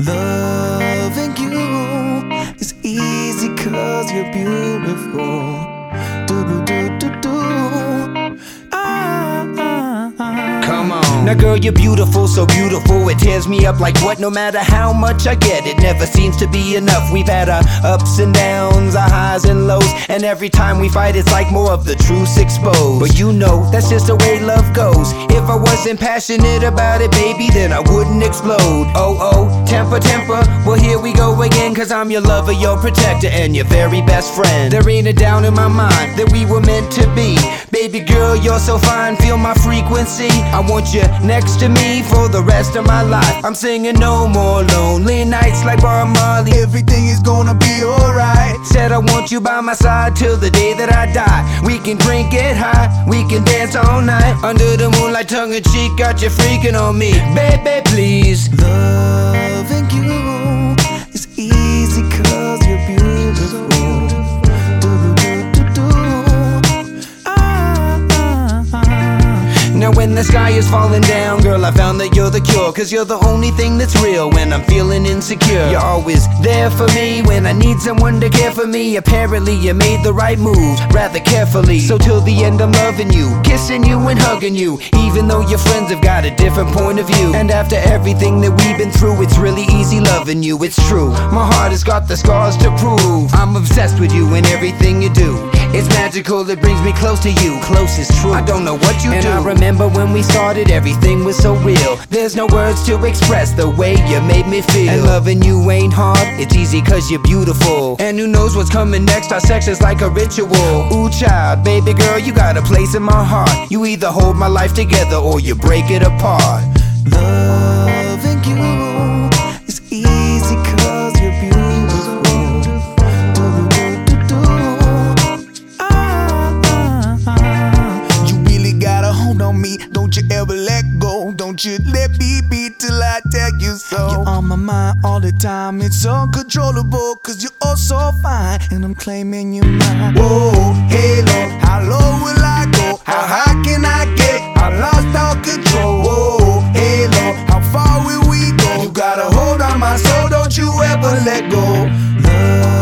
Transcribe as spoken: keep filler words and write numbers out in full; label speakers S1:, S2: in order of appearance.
S1: Loving you is easy cause you're beautiful. Do do do do do. Ah, ah, ah.
S2: Come on. Now girl, you're beautiful, so beautiful. It tears me up like what? No matter how much I get, it never seems to be enough. We've had our ups and downs, our highs and lows, and every time we fight it's like more of the truth's exposed. But you know, that's just the way love goes. If I wasn't passionate about it, baby, then I wouldn't explode. Oh, oh, temper, temper. Well, here we go again, cause I'm your lover, your protector, and your very best friend. There ain't a doubt in my mind that we were meant to be. Baby girl, you're so fine, feel my frequency. I want you next to me for the rest of my life. I'm singing no more lonely nights like Bob Marley.
S1: Everything is gonna be alright.
S2: Said I want you by my side till the day that I die. We can drink, get high, we can dance all night. Under the moonlight, tongue in cheek, got you freaking on me. Baby, please.
S1: Loving you is easy cause you're beautiful. Do do do do do. Ah, ah, ah.
S2: Now when the sky is falling down, girl, I found that you're the cure. Cause you're the only thing that's real when I'm feeling insecure. You're always there for me when I need someone to care for me. Apparently you made the right moves, rather carefully. So till the end I'm loving you, kissing you and hugging you, even though your friends have got a different point of view. And after everything that we've been through, it's really easy loving you, it's true. My heart has got the scars to prove. I'm obsessed with you and everything you do. It's magical, it brings me close to you, close is true. I don't know what you and do. And I remember when we started, everything was so real. There's no words to express the way you made me feel. And loving you ain't hard, it's easy cause you're beautiful. And who knows what's coming next, our sex is like a ritual. Ooh child, baby girl, you got a place in my heart. You either hold my life together or you break it apart.
S1: Loving you is easy cause you're beautiful. Don't you ever let go, don't you let me be till I tell you so. You're on my mind all the time, it's uncontrollable. Cause you're all so fine, and I'm claiming you're mine. Whoa, hey Lord, how low will I go? How high can I get? I lost all control. Whoa, hey Lord, how far will we go? You got a hold on my soul, don't you ever let go. Love